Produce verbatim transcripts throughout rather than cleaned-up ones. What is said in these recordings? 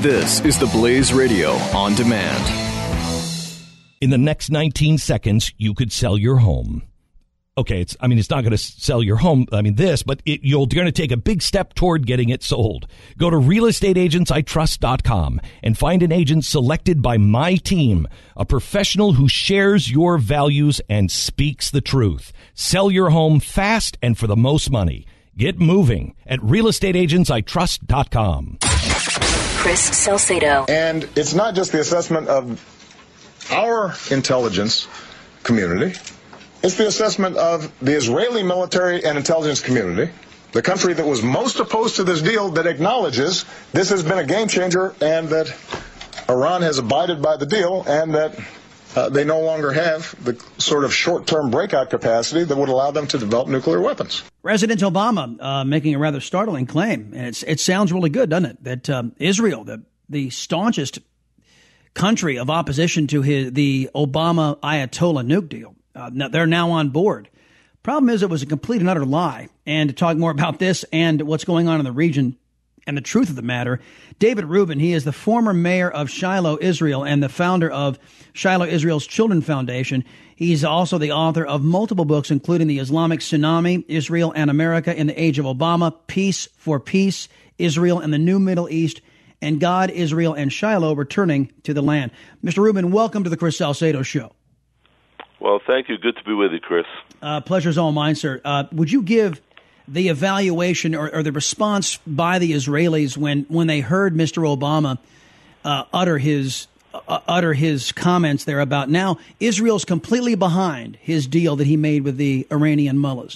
This is the Blaze Radio on demand. In the next nineteen seconds, you could sell your home. Okay, it's I mean, it's not going to sell your home, I mean, this, but it, you're going to take a big step toward getting it sold. Go to real estate agents I trust dot com and find an agent selected by my team, a professional who shares your values and speaks the truth. Sell your home fast and for the most money. Get moving at real estate agents I trust dot com. Chris Salcedo. And it's not just the assessment of our intelligence community. It's the assessment of the Israeli military and intelligence community, the country that was most opposed to this deal, that acknowledges this has been a game changer and that Iran has abided by the deal and that uh, they no longer have the sort of short-term breakout capacity that would allow them to develop nuclear weapons. President Obama uh, making a rather startling claim, and it's, it sounds really good, doesn't it, that um, Israel, the, the staunchest country of opposition to his, the Obama Ayatollah nuke deal, Uh, they're now on board. Problem is, it was a complete and utter lie. And to talk more about this and what's going on in the region and the truth of the matter, David Rubin, he is the former mayor of Shiloh, Israel, and the founder of Shiloh Israel's Children Foundation. He's also the author of multiple books, including The Islamic Tsunami, Israel and America in the Age of Obama, Peace for Peace, Israel and the New Middle East, and God, Israel, and Shiloh returning to the land. Mister Rubin, welcome to the Chris Salcedo Show. Well, thank you. Good to be with you, Chris. Uh, pleasure's all mine, sir. Uh, would you give the evaluation or, or the response by the Israelis when, when they heard Mister Obama uh, utter his uh, utter his comments there about now Israel's completely behind his deal that he made with the Iranian mullahs?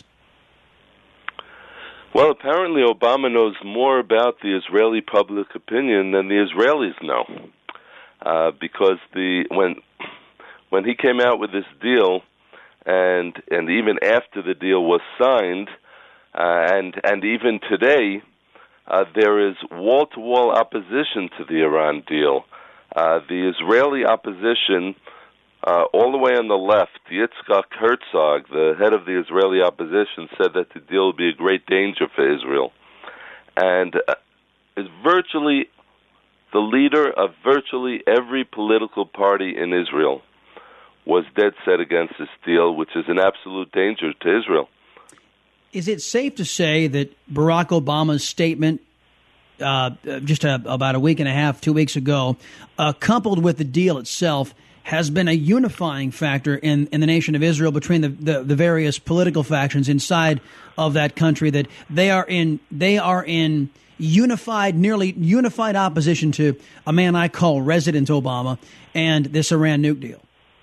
Well, apparently Obama knows more about the Israeli public opinion than the Israelis know, uh, because the when. When he came out with this deal, and and even after the deal was signed, uh, and and even today, uh, there is wall-to-wall opposition to the Iran deal. Uh, the Israeli opposition, uh, all the way on the left, Yitzhak Herzog, the head of the Israeli opposition, said that the deal would be a great danger for Israel, and uh, is virtually the leader of virtually every political party in Israel was dead set against this deal, which is an absolute danger to Israel. Is it safe to say that Barack Obama's statement uh, just a, about a week and a half, two weeks ago, uh, coupled with the deal itself, has been a unifying factor in, in the nation of Israel between the, the, the various political factions inside of that country, that they are in they are in unified, nearly unified opposition to a man I call Resident Obama and this Iran nuke deal?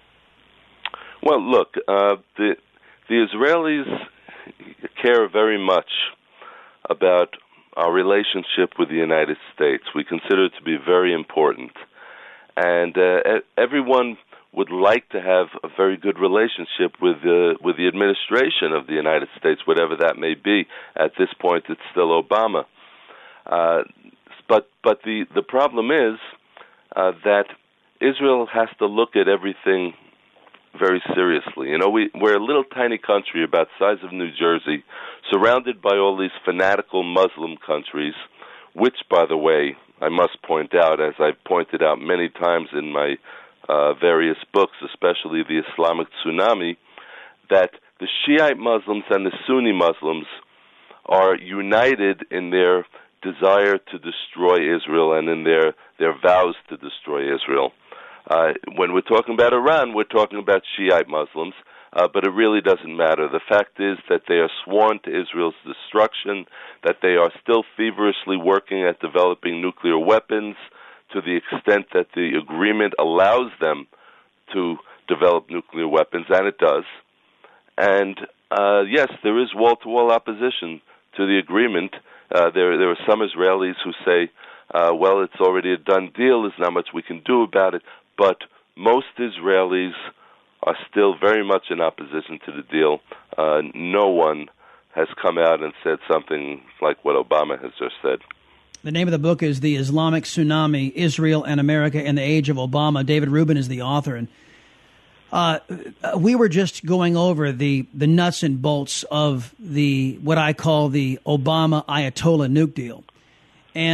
Well, look, uh, the the Israelis care very much about our relationship with the United States. We consider it to be very important. And uh, everyone would like to have a very good relationship with the, with the administration of the United States, whatever that may be. At this point, it's still Obama. Uh, but but the, the problem is uh, that Israel has to look at everything very seriously. You know, we, we're a little tiny country about the size of New Jersey, surrounded by all these fanatical Muslim countries, which, by the way, I must point out, as I've pointed out many times in my uh, various books, especially the Islamic Tsunami, that the Shiite Muslims and the Sunni Muslims are united in their desire to destroy Israel and in their, their vows to destroy Israel. Uh, when we're talking about Iran, we're talking about Shiite Muslims, uh, but it really doesn't matter. The fact is that they are sworn to Israel's destruction, that they are still feverishly working at developing nuclear weapons to the extent that the agreement allows them to develop nuclear weapons, and it does. And, uh, yes, there is wall-to-wall opposition to the agreement. Uh, there, there are some Israelis who say, uh, well, it's already a done deal, there's not much we can do about it. But most Israelis are still very much in opposition to the deal. Uh, no one has come out and said something like what Obama has just said. The name of the book is The Islamic Tsunami, Israel and America in the Age of Obama. David Rubin is the author. And uh, we were just going over the, the nuts and bolts of the what I call the Obama Ayatollah nuke deal. And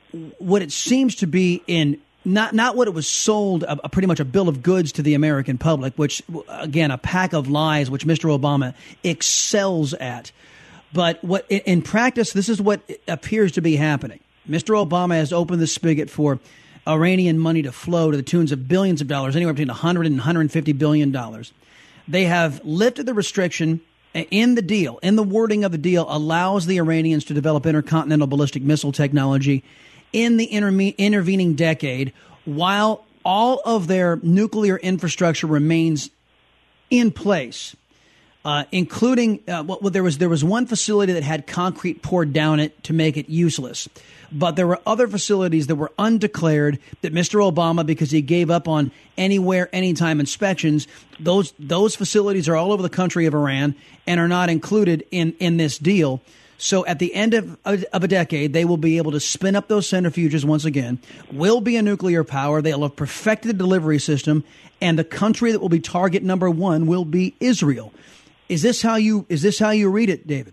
what it seems to be in not not what it was sold, a, a pretty much a bill of goods to the American public, which, again, a pack of lies, which Mister Obama excels at. But what in practice, this is what appears to be happening. Mister Obama has opened the spigot for Iranian money to flow to the tunes of billions of dollars, anywhere between one hundred and one hundred fifty billion dollars. They have lifted the restriction in the deal, in the wording of the deal, allows the Iranians to develop intercontinental ballistic missile technology in the interme- intervening decade, while all of their nuclear infrastructure remains in place. Uh, including, uh, well, there was there was one facility that had concrete poured down it to make it useless. But there were other facilities that were undeclared that Mister Obama, because he gave up on anywhere, anytime inspections, those those facilities are all over the country of Iran and are not included in, in this deal. So at the end of, of a decade, they will be able to spin up those centrifuges once again, will be a nuclear power. They'll have perfected the delivery system, and the country that will be target number one will be Israel. Is this how you is this how you read it, David?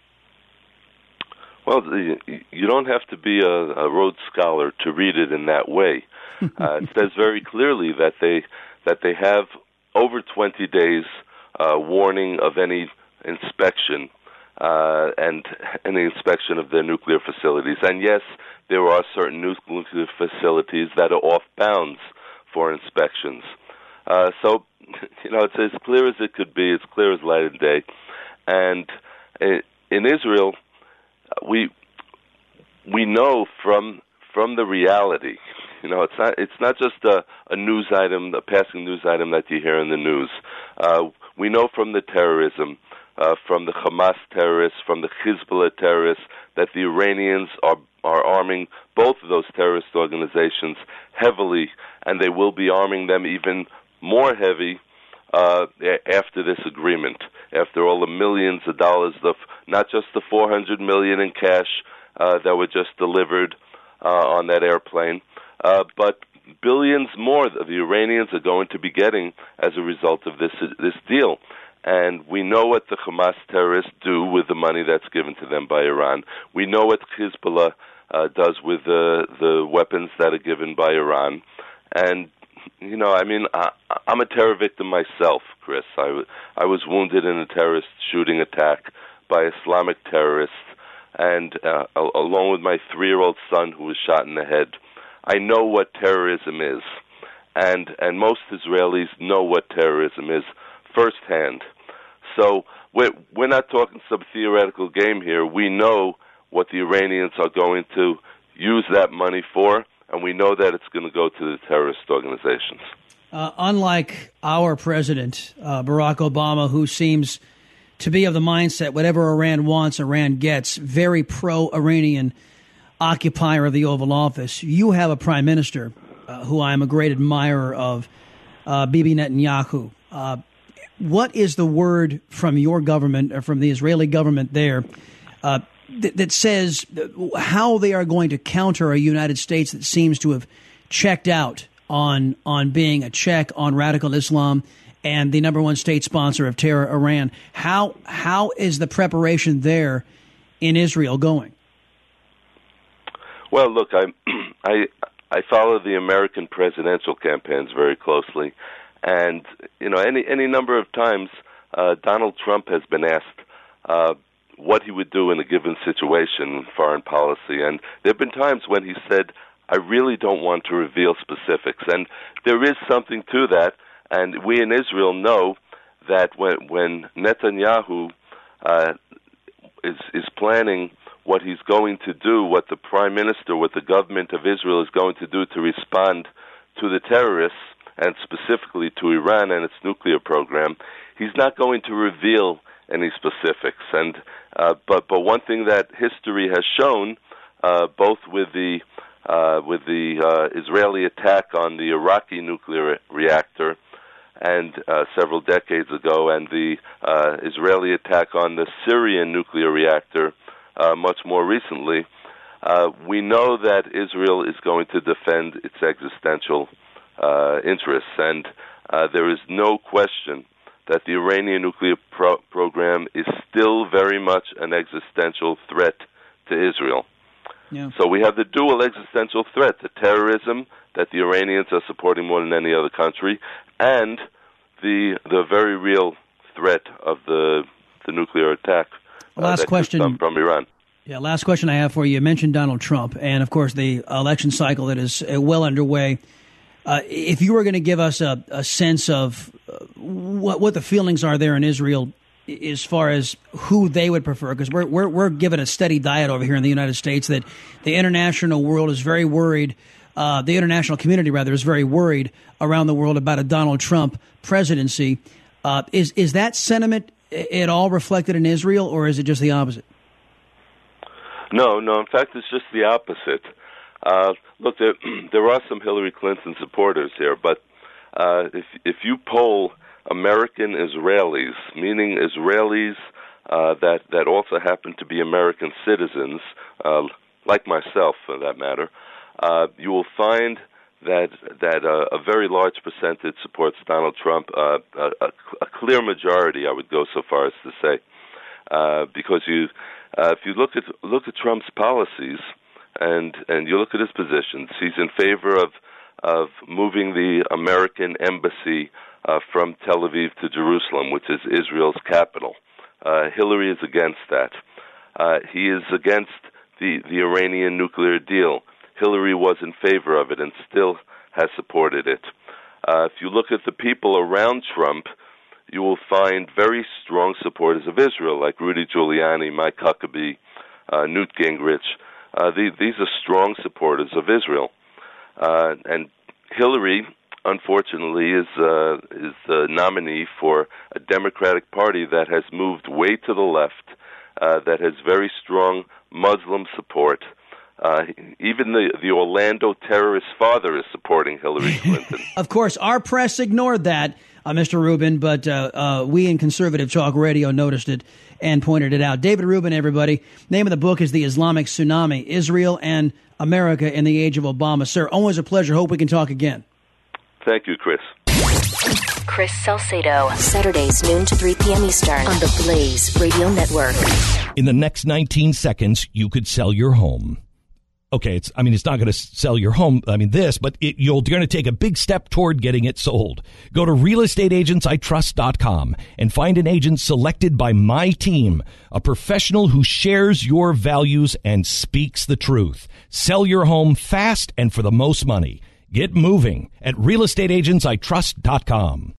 Well, you don't have to be a, a Rhodes Scholar to read it in that way. Uh, it says very clearly that they that they have over twenty days uh, warning of any inspection uh, and any inspection of their nuclear facilities. And yes, there are certain nuclear facilities that are off bounds for inspections. Uh, so, you know, it's as clear as it could be, as clear as light of day. And in Israel, we we know from from the reality, you know, it's not it's not just a, a news item, a passing news item that you hear in the news. Uh, we know from the terrorism, uh, from the Hamas terrorists, from the Hezbollah terrorists, that the Iranians are are arming both of those terrorist organizations heavily, and they will be arming them even more heavy uh, after this agreement, after all the millions of dollars, of not just the four hundred million dollars in cash uh, that were just delivered uh, on that airplane, uh, but billions more that the Iranians are going to be getting as a result of this this deal. And we know what the Hamas terrorists do with the money that's given to them by Iran. We know what Hezbollah uh, does with the the weapons that are given by Iran. And you know, I mean, I, I'm a terror victim myself, Chris. I, w- I was wounded in a terrorist shooting attack by Islamic terrorists, and uh, along with my three-year-old son who was shot in the head. I know what terrorism is, and and most Israelis know what terrorism is firsthand. So we're, we're not talking some theoretical game here. We know what the Iranians are going to use that money for, and we know that it's going to go to the terrorist organizations. Uh, unlike our president, uh, Barack Obama, who seems to be of the mindset whatever Iran wants, Iran gets, very pro-Iranian occupier of the Oval Office, you have a prime minister uh, who I am a great admirer of, uh, Bibi Netanyahu. Uh, what is the word from your government, or from the Israeli government there, uh, th- that says how they are going to counter a United States that seems to have checked out on on being a check on radical Islam and the number one state sponsor of terror, Iran? How how is the preparation there in Israel going? Well, look, I I I follow the American presidential campaigns very closely, and you know, any any number of times uh, Donald Trump has been asked uh, what he would do in a given situation in foreign policy, and there have been times when he said, I really don't want to reveal specifics. And there is something to that, and we in Israel know that when, when Netanyahu uh, is, is planning what he's going to do, what the prime minister, what the government of Israel is going to do to respond to the terrorists, and specifically to Iran and its nuclear program, he's not going to reveal any specifics. And uh, but but one thing that history has shown, uh, both with the uh, with the uh, Israeli attack on the Iraqi nuclear reactor, and uh, several decades ago, and the uh, Israeli attack on the Syrian nuclear reactor uh, much more recently, uh, we know that Israel is going to defend its existential uh, interests, and uh, there is no question that the Iranian nuclear pro- program is still very much an existential threat to Israel. Yeah. So we have the dual existential threat, the terrorism that the Iranians are supporting more than any other country, and the the very real threat of the the nuclear attack uh, last that question could come from Iran. Yeah, last question I have for you. You mentioned Donald Trump and, of course, the election cycle that is uh, well underway. Uh, if you were going to give us a, a sense of uh, what, what the feelings are there in Israel as far as who they would prefer, because we're, we're, we're given a steady diet over here in the United States that the international world is very worried, uh, the international community, rather, is very worried around the world about a Donald Trump presidency. Uh, is, is that sentiment at all reflected in Israel, or is it just the opposite? No, no. In fact, it's just the opposite. Uh, look, there, there are some Hillary Clinton supporters here, but uh, if if you poll American Israelis, meaning Israelis uh, that that also happen to be American citizens, uh, like myself, for that matter, uh, you will find that that uh, a very large percentage supports Donald Trump. Uh, a, a clear majority, I would go so far as to say, uh, because you. Uh, if you look at look at Trump's policies and and you look at his positions, he's in favor of of moving the American embassy uh, from Tel Aviv to Jerusalem, which is Israel's capital. Uh, Hillary is against that. Uh, he is against the the Iranian nuclear deal. Hillary was in favor of it and still has supported it. Uh, if you look at the people around Trump, you will find very strong supporters of Israel, like Rudy Giuliani, Mike Huckabee, uh, Newt Gingrich. Uh, these, these are strong supporters of Israel. Uh, and Hillary, unfortunately, is uh, is the nominee for a Democratic Party that has moved way to the left, uh, that has very strong Muslim support. Uh, even the, the Orlando terrorist father is supporting Hillary Clinton. Of course, our press ignored that, uh, Mister Rubin, but uh, uh, we in Conservative Talk Radio noticed it and pointed it out. David Rubin, everybody. Name of the book is The Islamic Tsunami, Israel and America in the Age of Obama. Sir, always a pleasure. Hope we can talk again. Thank you, Chris. Chris Salcedo, Saturdays, noon to three p.m. Eastern on the Blaze Radio Network. In the next nineteen seconds, you could sell your home. Okay, it's, I mean, it's not going to sell your home, I mean, this, but it, you're going to take a big step toward getting it sold. Go to real estate agents I trust dot com and find an agent selected by my team, a professional who shares your values and speaks the truth. Sell your home fast and for the most money. Get moving at real estate agents I trust dot com.